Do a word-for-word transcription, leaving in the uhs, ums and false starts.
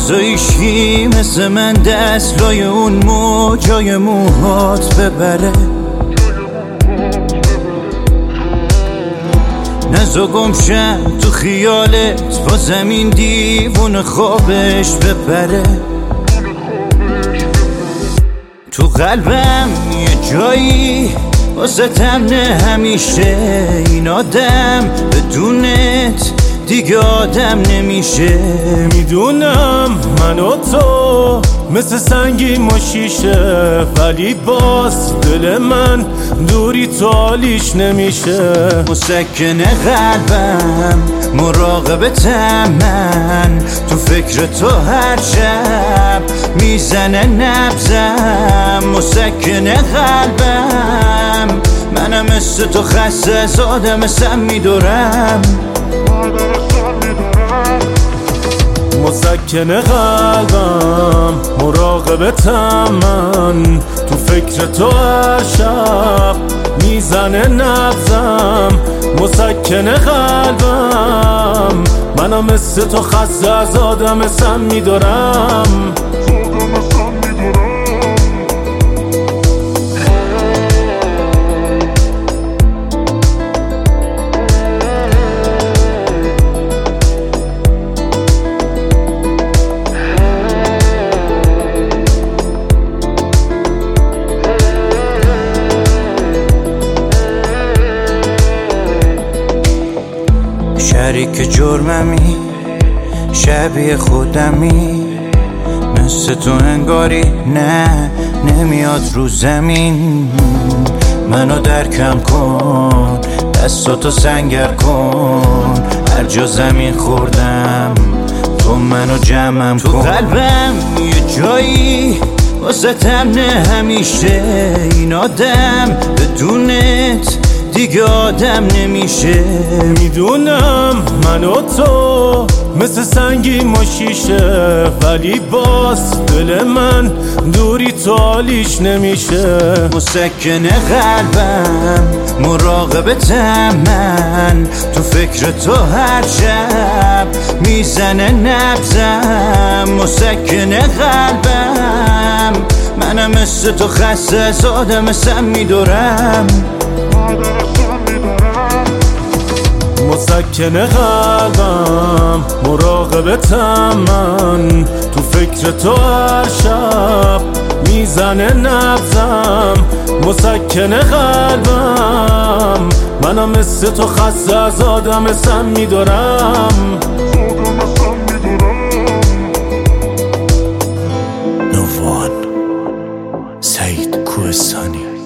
نزا ایشکی مثل من دست لای اون موجای موهات ببره، نزا گمشم تو خیالت با زمین دیوون خوابش ببره. تو قلبم یه جایی واسه تمنه همیشه، این آدم بدونت دیگه آدم نمیشه. میدونم من و تو مثل سنگی و شیشه، ولی باز دل من دوری تو حالیش نمیشه. مسکن قلبم مراقبتم من، تو فکر تو هر شب میزنه نبزم. مسکن قلبم منم مثل تو خسته از آدم سم میدورم. مسکن قلبم مراقبتم من، تو فکر تو هر شب میزنه نبزم. مسکن قلبم منم مثل تو خسته از آدم سم میدارم. شریک جرممی شبیه خودمی، مثل تو انگاری نه نمیاد رو زمین. منو درکم کن دستاتو سنگر کن، هر جا زمین خوردم تو منو جمعم کن. تو قلبم یه جایی واسه تمنه همیشه، این آدم بدونت دیگه آدم نمیشه. میدونم من و تو مثل سنگی و شیشه، ولی باز دل من دوری تو حالیش نمیشه. مسکن قلبم مراقبتم من، تو فکر تو هر شب میزنه نبزم. مسکن قلبم منم مثل تو خسته از آدم سم میدورم. مسکن قلبم مراقبتم من، تو فکر تو هر شب میزنه نبزم. مسکن قلبم منم مثل تو خسته از آدم سم میدارم. نووان سعید کوهستانی.